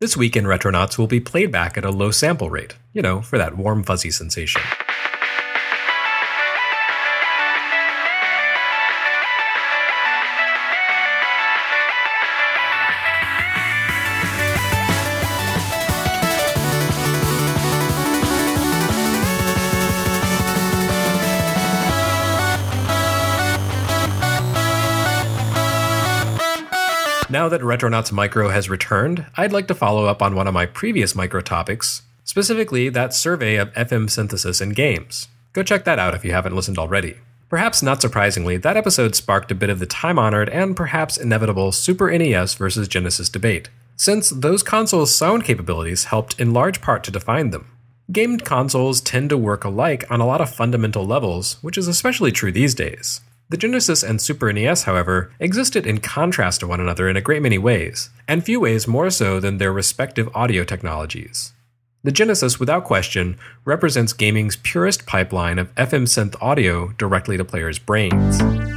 This week in Retronauts will be played back at a low sample rate, for that warm fuzzy sensation. Now that Retronauts Micro has returned, I'd like to follow up on one of my previous micro topics, specifically that survey of FM synthesis in games. Go check that out if you haven't listened already. Perhaps not surprisingly, that episode sparked a bit of the time-honored and perhaps inevitable Super NES versus Genesis debate, since those consoles' sound capabilities helped in large part to define them. Game consoles tend to work alike on a lot of fundamental levels, which is especially true these days. The Genesis and Super NES, however, existed in contrast to one another in a great many ways, and few ways more so than their respective audio technologies. The Genesis, without question, represents gaming's purest pipeline of FM synth audio directly to players' brains.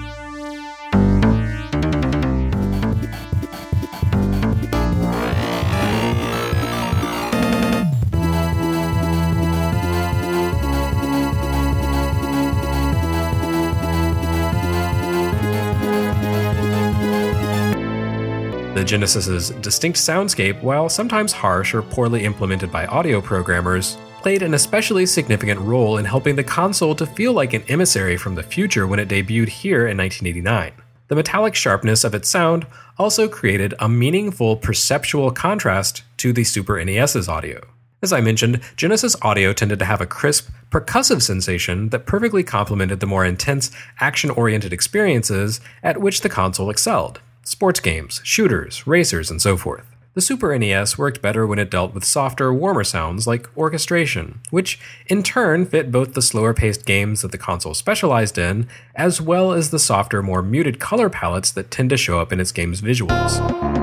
The Genesis's distinct soundscape, while sometimes harsh or poorly implemented by audio programmers, played an especially significant role in helping the console to feel like an emissary from the future when it debuted here in 1989. The metallic sharpness of its sound also created a meaningful perceptual contrast to the Super NES's audio. As I mentioned, Genesis audio tended to have a crisp, percussive sensation that perfectly complemented the more intense, action-oriented experiences at which the console excelled. Sports games, shooters, racers, and so forth. The Super NES worked better when it dealt with softer, warmer sounds like orchestration, which in turn fit both the slower-paced games that the console specialized in, as well as the softer, more muted color palettes that tend to show up in its game's visuals.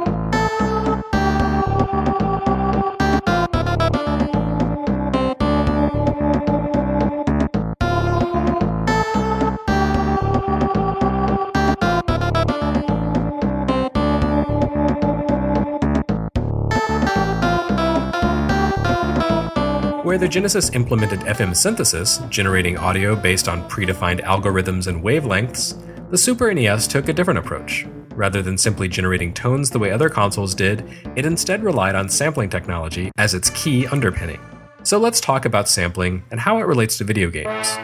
Where the Genesis implemented FM synthesis, generating audio based on predefined algorithms and wavelengths, the Super NES took a different approach. Rather than simply generating tones the way other consoles did, it instead relied on sampling technology as its key underpinning. So let's talk about sampling and how it relates to video games.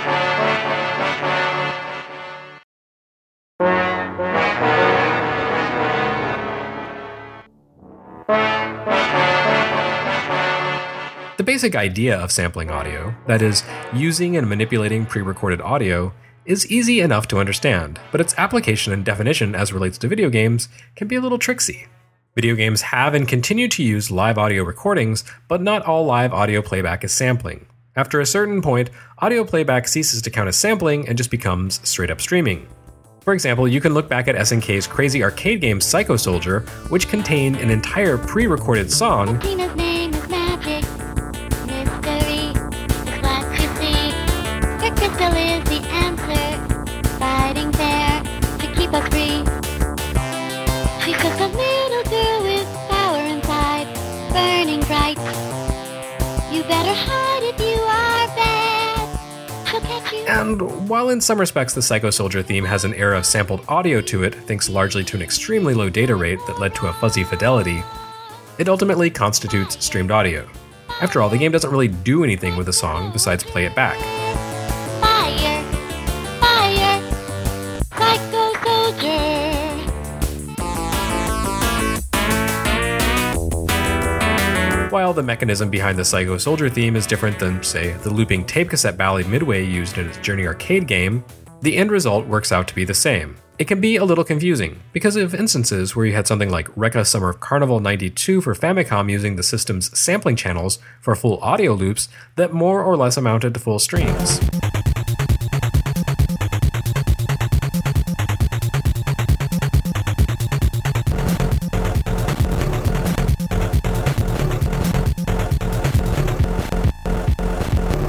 The basic idea of sampling audio, that is, using and manipulating pre-recorded audio, is easy enough to understand, but its application and definition as relates to video games can be a little tricksy. Video games have and continue to use live audio recordings, but not all live audio playback is sampling. After a certain point, audio playback ceases to count as sampling and just becomes straight-up streaming. For example, you can look back at SNK's crazy arcade game Psycho Soldier, which contained an entire pre-recorded song And while in some respects the Psycho Soldier theme has an air of sampled audio to it, thanks largely to an extremely low data rate that led to a fuzzy fidelity, it ultimately constitutes streamed audio. After all, the game doesn't really do anything with the song besides play it back. Fire, fire, Psycho Soldier. While the mechanism behind the Psycho Soldier theme is different than, say, the looping tape cassette ballad Midway used in its Journey arcade game, the end result works out to be the same. It can be a little confusing, because of instances where you had something like Rekka Summer Carnival 92 for Famicom using the system's sampling channels for full audio loops that more or less amounted to full streams.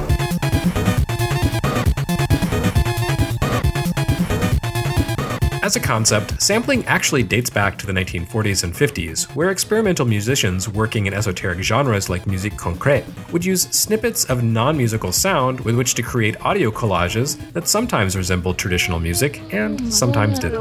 As As a concept, sampling actually dates back to the 1940s and 50s, where experimental musicians working in esoteric genres like musique concrète would use snippets of non-musical sound with which to create audio collages that sometimes resembled traditional music and sometimes didn't.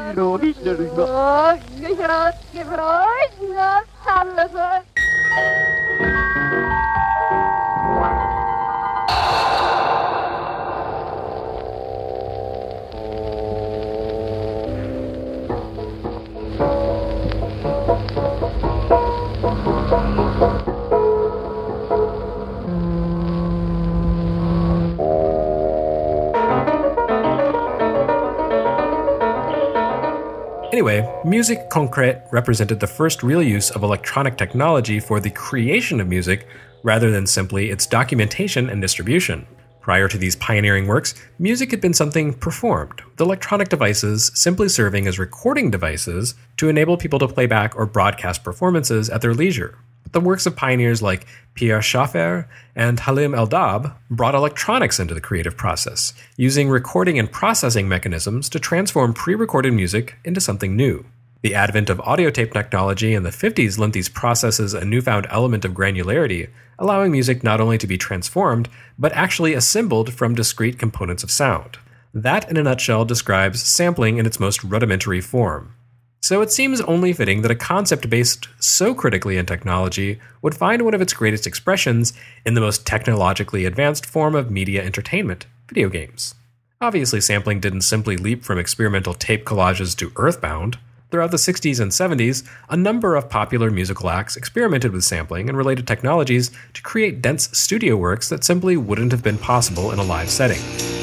Anyway, musique concrète represented the first real use of electronic technology for the creation of music rather than simply its documentation and distribution. Prior to these pioneering works, music had been something performed, with electronic devices simply serving as recording devices to enable people to play back or broadcast performances at their leisure. The works of pioneers like Pierre Schaeffer and Halim Eldab brought electronics into the creative process, using recording and processing mechanisms to transform pre-recorded music into something new. The advent of audio tape technology in the 50s lent these processes a newfound element of granularity, allowing music not only to be transformed, but actually assembled from discrete components of sound. That, in a nutshell, describes sampling in its most rudimentary form. So it seems only fitting that a concept based so critically in technology would find one of its greatest expressions in the most technologically advanced form of media entertainment, video games. Obviously, sampling didn't simply leap from experimental tape collages to Earthbound. Throughout the 60s and 70s, a number of popular musical acts experimented with sampling and related technologies to create dense studio works that simply wouldn't have been possible in a live setting.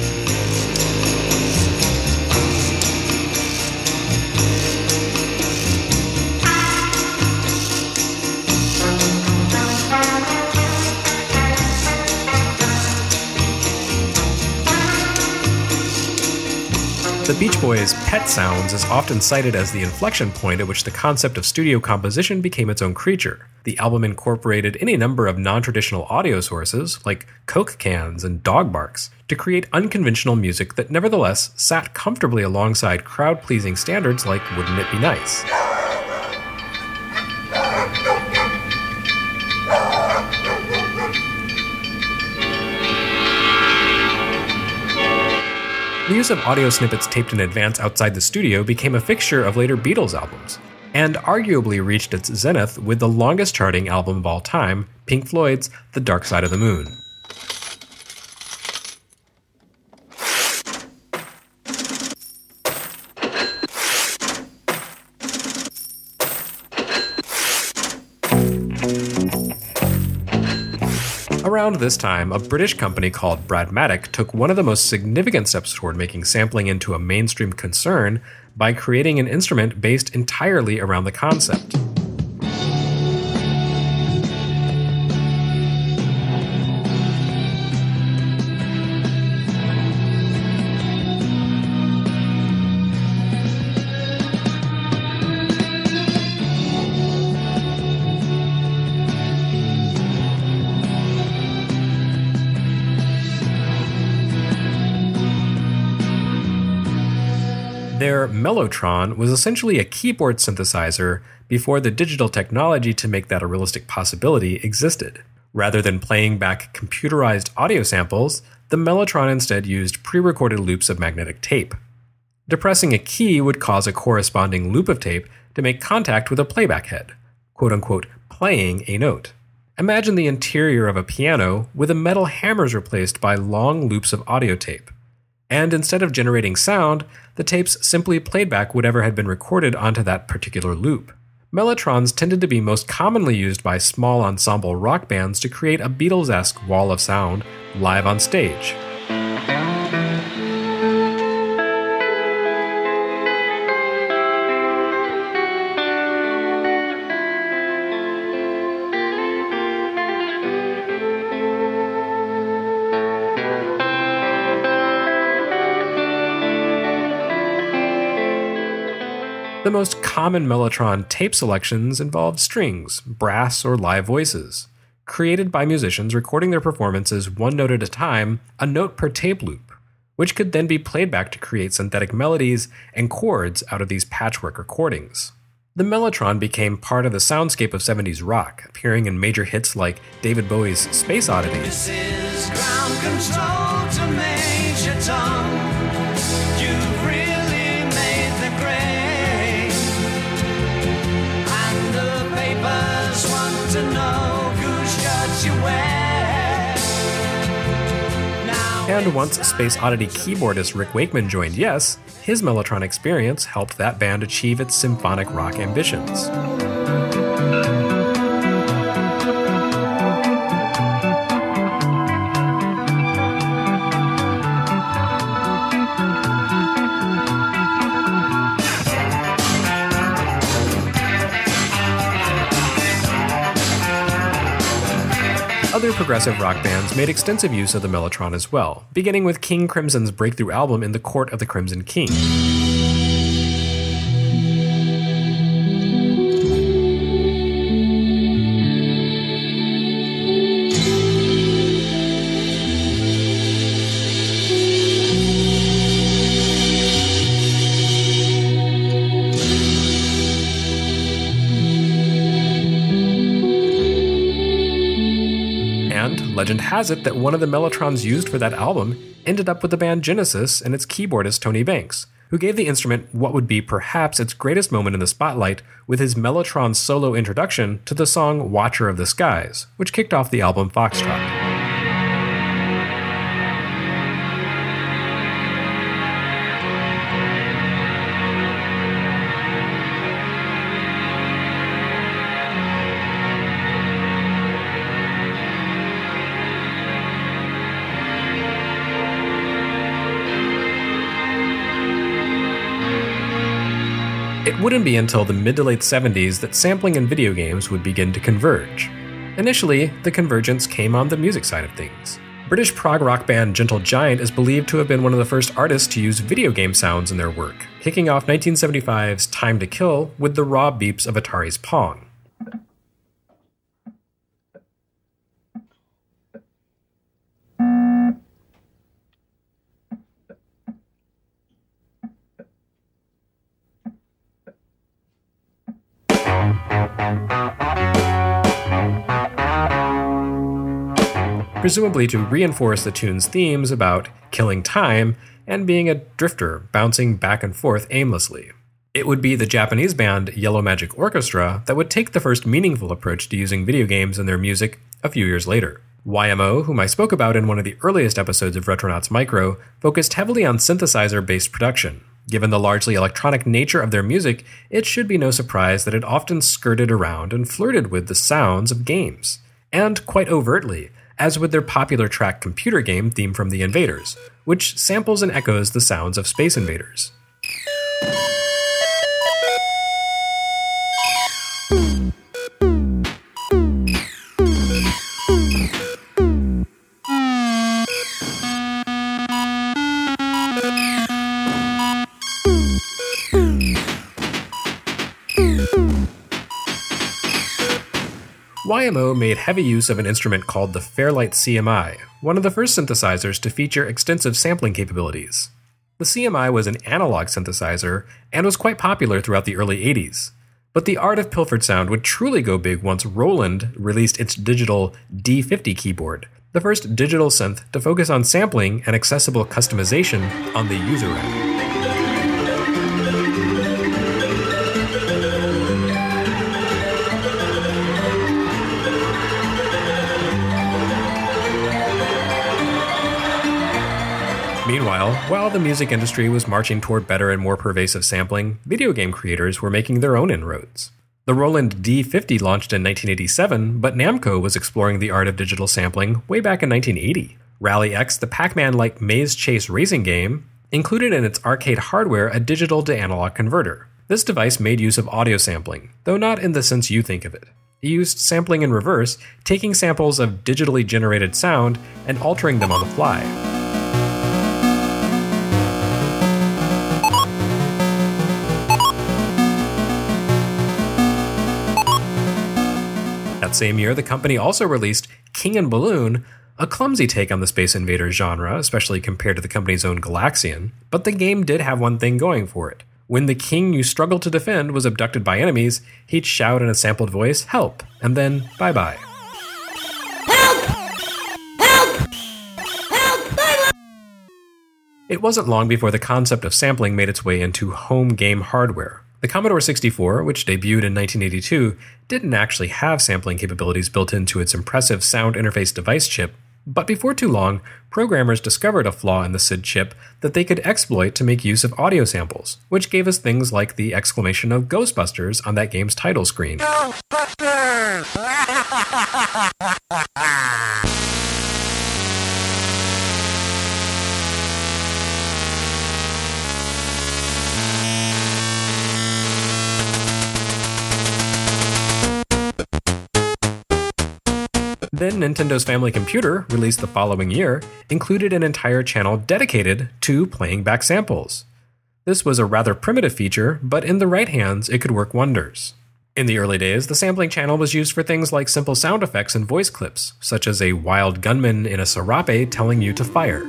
The Beach Boys' Pet Sounds is often cited as the inflection point at which the concept of studio composition became its own creature. The album incorporated any number of non-traditional audio sources, like Coke cans and dog barks, to create unconventional music that nevertheless sat comfortably alongside crowd-pleasing standards like Wouldn't It Be Nice? The use of audio snippets taped in advance outside the studio became a fixture of later Beatles albums, and arguably reached its zenith with the longest charting album of all time, Pink Floyd's The Dark Side of the Moon. Around this time, a British company called Bradmatic took one of the most significant steps toward making sampling into a mainstream concern by creating an instrument based entirely around the concept. Their Mellotron was essentially a keyboard synthesizer before the digital technology to make that a realistic possibility existed. Rather than playing back computerized audio samples, the Mellotron instead used pre-recorded loops of magnetic tape. Depressing a key would cause a corresponding loop of tape to make contact with a playback head, quote-unquote, playing a note. Imagine the interior of a piano with the metal hammers replaced by long loops of audio tape. And instead of generating sound, the tapes simply played back whatever had been recorded onto that particular loop. Mellotrons tended to be most commonly used by small ensemble rock bands to create a Beatles-esque wall of sound live on stage. The most common Mellotron tape selections involved strings, brass, or live voices, created by musicians recording their performances one note at a time, a note per tape loop, which could then be played back to create synthetic melodies and chords out of these patchwork recordings. The mellotron became part of the soundscape of 70s rock, appearing in major hits like David Bowie's Space Oddity. This is ground control to Major Tom. You've really made the grade. And the papers want to know whose shirts you wear. Now And once Space Oddity keyboardist Rick Wakeman joined Yes, his Mellotron experience helped that band achieve its symphonic rock ambitions. Other progressive rock bands made extensive use of the Mellotron as well, beginning with King Crimson's breakthrough album In the Court of the Crimson King. Legend has it that one of the Mellotrons used for that album ended up with the band Genesis and its keyboardist Tony Banks, who gave the instrument what would be perhaps its greatest moment in the spotlight with his Mellotron solo introduction to the song Watcher of the Skies, which kicked off the album Foxtrot. It wouldn't be until the mid to late 70s that sampling in video games would begin to converge. Initially, the convergence came on the music side of things. British prog rock band Gentle Giant is believed to have been one of the first artists to use video game sounds in their work, kicking off 1975's Time to Kill with the raw beeps of Atari's Pong. Presumably to reinforce the tune's themes about killing time and being a drifter bouncing back and forth aimlessly. It would be the Japanese band Yellow Magic Orchestra that would take the first meaningful approach to using video games in their music a few years later. YMO, whom I spoke about in one of the earliest episodes of Retronauts Micro, focused heavily on synthesizer-based production. Given the largely electronic nature of their music, it should be no surprise that it often skirted around and flirted with the sounds of games. And quite overtly, as with their popular track computer game Theme from the Invaders, which samples and echoes the sounds of Space Invaders. YMO made heavy use of an instrument called the Fairlight CMI, one of the first synthesizers to feature extensive sampling capabilities. The CMI was an analog synthesizer and was quite popular throughout the early 80s. But the art of pilfered sound would truly go big once Roland released its digital D50 keyboard, the first digital synth to focus on sampling and accessible customization on the user end. Meanwhile, while the music industry was marching toward better and more pervasive sampling, video game creators were making their own inroads. The Roland D50 launched in 1987, but Namco was exploring the art of digital sampling way back in 1980. Rally X, the Pac-Man-like maze chase racing game, included in its arcade hardware a digital to analog converter. This device made use of audio sampling, though not in the sense you think of it. It used sampling in reverse, taking samples of digitally generated sound and altering them on the fly. That same year, the company also released King and Balloon, A clumsy take on the Space Invaders genre, especially compared to the company's own Galaxian, but the game did have one thing going for it. When the king you struggled to defend was abducted by enemies, he'd shout in a sampled voice, "Help!" and then bye-bye. It wasn't long before the concept of sampling made its way into home game hardware. The Commodore 64, which debuted in 1982, didn't actually have sampling capabilities built into its impressive sound interface device chip, but before too long, programmers discovered a flaw in the SID chip that they could exploit to make use of audio samples, which gave us things like the exclamation of Ghostbusters on that game's title screen. Ghostbusters! Then Nintendo's Family Computer, released the following year, included an entire channel dedicated to playing back samples. This was a rather primitive feature, but in the right hands, it could work wonders. In the early days, the sampling channel was used for things like simple sound effects and voice clips, such as a wild gunman in a serape telling you to fire.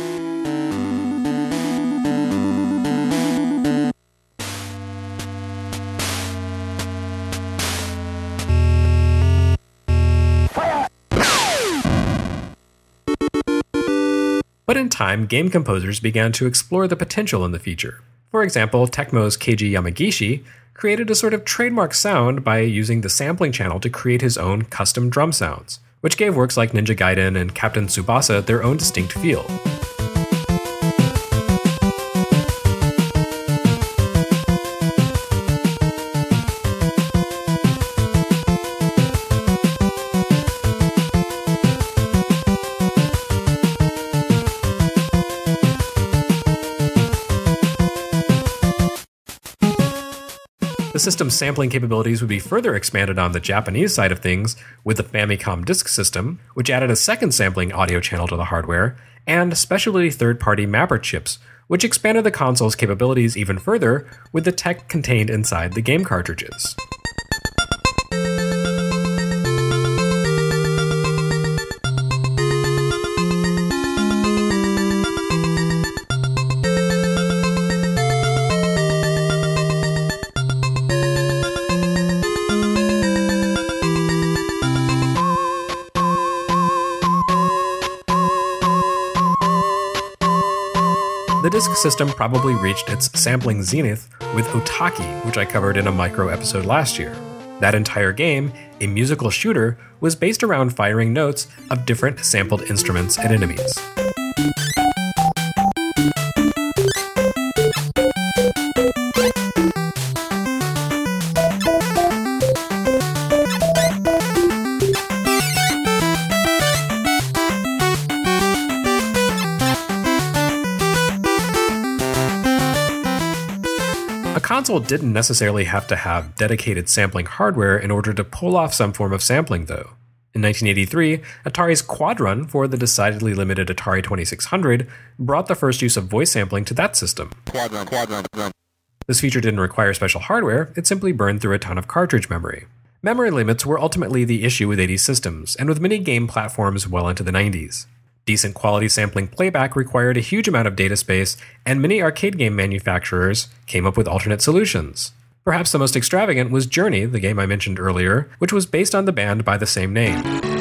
But in time, game composers began to explore the potential in the feature. For example, Tecmo's Keiji Yamagishi created a sort of trademark sound by using the sampling channel to create his own custom drum sounds, which gave works like Ninja Gaiden and Captain Tsubasa their own distinct feel. The system's sampling capabilities would be further expanded on the Japanese side of things with the Famicom Disk System, which added a second sampling audio channel to the hardware, and specialty third-party mapper chips, which expanded the console's capabilities even further with the tech contained inside the game cartridges. The disk system probably reached its sampling zenith with Otaki, which I covered in a micro episode last year. That entire game, a musical shooter, was based around firing notes of different sampled instruments and enemies. A console didn't necessarily have to have dedicated sampling hardware in order to pull off some form of sampling, though. In 1983, Atari's Quadrun for the decidedly limited Atari 2600 brought the first use of voice sampling to that system. Quadrun. This feature didn't require special hardware, it simply burned through a ton of cartridge memory. Memory limits were ultimately the issue with 80s systems, and with many game platforms well into the 90s. Decent quality sampling playback required a huge amount of data space, and many arcade game manufacturers came up with alternate solutions. Perhaps the most extravagant was Journey, the game I mentioned earlier, which was based on the band by the same name.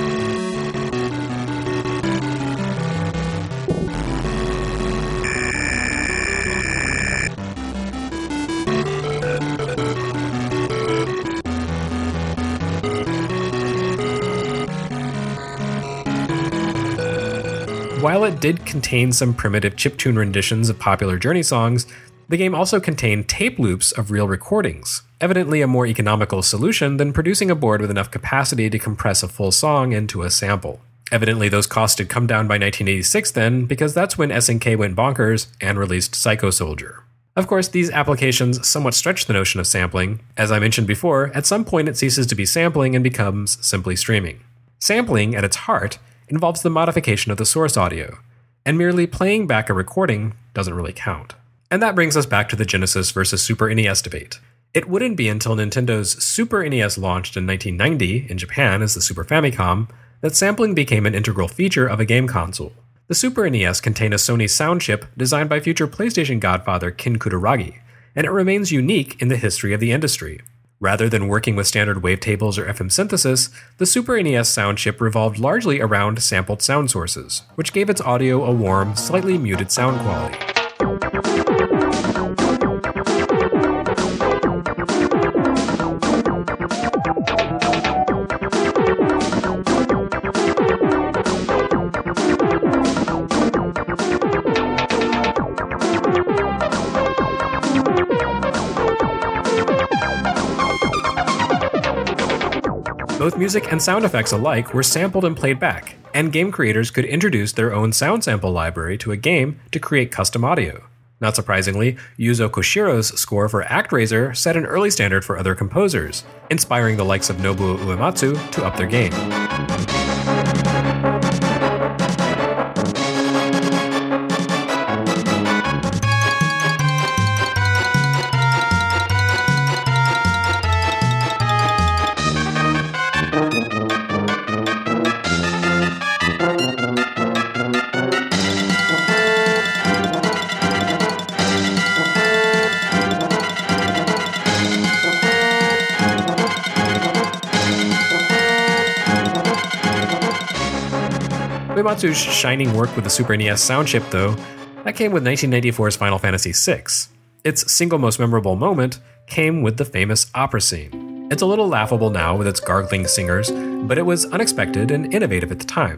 While it did contain some primitive chiptune renditions of popular Journey songs, the game also contained tape loops of real recordings, evidently a more economical solution than producing a board with enough capacity to compress a full song into a sample. Evidently those costs had come down by 1986 then, because that's when SNK went bonkers and released Psycho Soldier. Of course, these applications somewhat stretch the notion of sampling. As I mentioned before, at some point it ceases to be sampling and becomes simply streaming. Sampling, at its heart, involves the modification of the source audio, and merely playing back a recording doesn't really count. And that brings us back to the Genesis versus Super NES debate. It wouldn't be until Nintendo's Super NES launched in 1990 in Japan as the Super Famicom that sampling became an integral feature of a game console. The Super NES contained a Sony sound chip designed by future PlayStation godfather Kin Kutaragi, and it remains unique in the history of the industry. Rather than working with standard wavetables or FM synthesis, the Super NES sound chip revolved largely around sampled sound sources, which gave its audio a warm, slightly muted sound quality. Both music and sound effects alike were sampled and played back, and game creators could introduce their own sound sample library to a game to create custom audio. Not surprisingly, Yuzo Koshiro's score for ActRaiser set an early standard for other composers, inspiring the likes of Nobuo Uematsu to up their game. Uematsu's shining work with the Super NES sound chip, though, that came with 1994's Final Fantasy VI. Its single most memorable moment came with the famous opera scene. It's a little laughable now with its gargling singers, but it was unexpected and innovative at the time.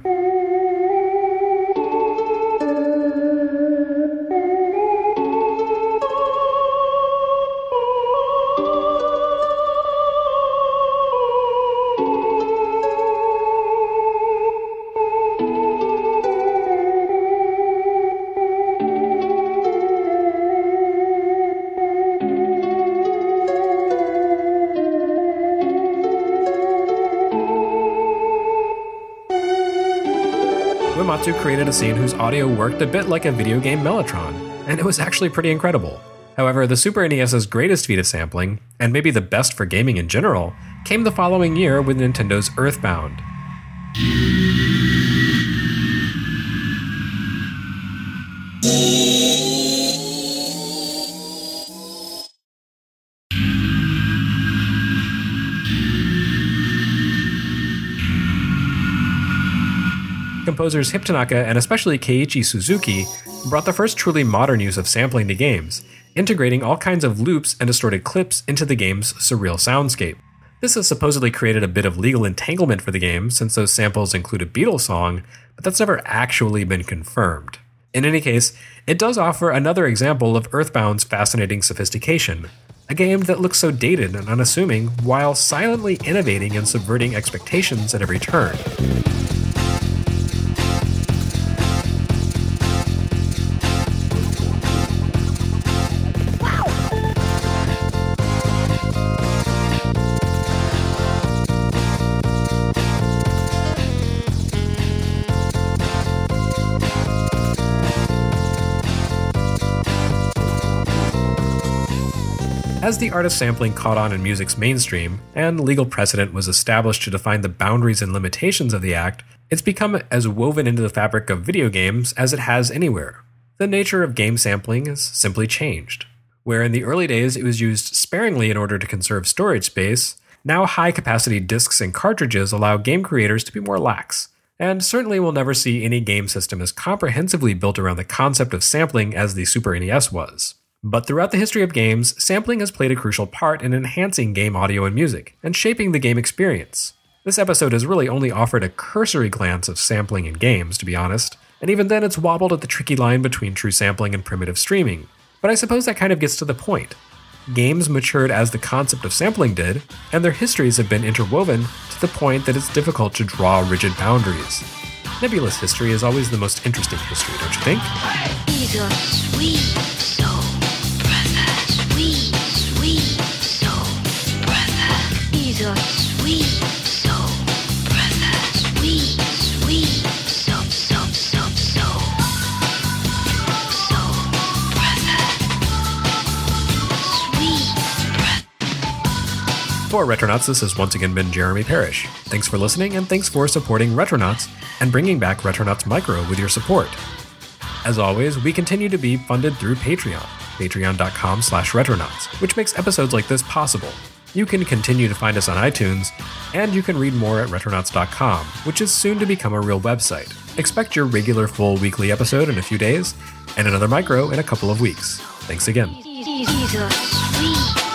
Uematsu created a scene whose audio worked a bit like a video game mellotron, and it was actually pretty incredible. However, the Super NES's greatest feat of sampling, and maybe the best for gaming in general, came the following year with Nintendo's Earthbound. Composers Hip Tanaka and especially Keiichi Suzuki brought the first truly modern use of sampling to games, integrating all kinds of loops and distorted clips into the game's surreal soundscape. This has supposedly created a bit of legal entanglement for the game, since those samples include a Beatles song, but that's never actually been confirmed. In any case, it does offer another example of Earthbound's fascinating sophistication, a game that looks so dated and unassuming while silently innovating and subverting expectations at every turn. As the art of sampling caught on in music's mainstream, and legal precedent was established to define the boundaries and limitations of the act, it's become as woven into the fabric of video games as it has anywhere. The nature of game sampling has simply changed. Where in the early days it was used sparingly in order to conserve storage space, now high-capacity discs and cartridges allow game creators to be more lax, and certainly we'll never see any game system as comprehensively built around the concept of sampling as the Super NES was. But throughout the history of games, sampling has played a crucial part in enhancing game audio and music, and shaping the game experience. This episode has really only offered a cursory glance of sampling in games, to be honest, and even then it's wobbled at the tricky line between true sampling and primitive streaming. But I suppose that kind of gets to the point. Games matured as the concept of sampling did, and their histories have been interwoven to the point that it's difficult to draw rigid boundaries. Nebulous history is always the most interesting history, don't you think? He's a sweet soul, brother. Sweet, sweet soul, brother. He's a sweet soul, brother. Sweet, sweet soul, soul, soul, soul. Soul, brother. Sweet brother. For Retronauts, this has once again been Jeremy Parrish. Thanks for listening, and thanks for supporting Retronauts and bringing back Retronauts Micro with your support. As always, we continue to be funded through Patreon, patreon.com/retronauts, which makes episodes like this possible. You can continue to find us on iTunes, and you can read more at retronauts.com, which is soon to become a real website. Expect your regular full weekly episode in a few days, and another micro in a couple of weeks. Thanks again. He's a sweet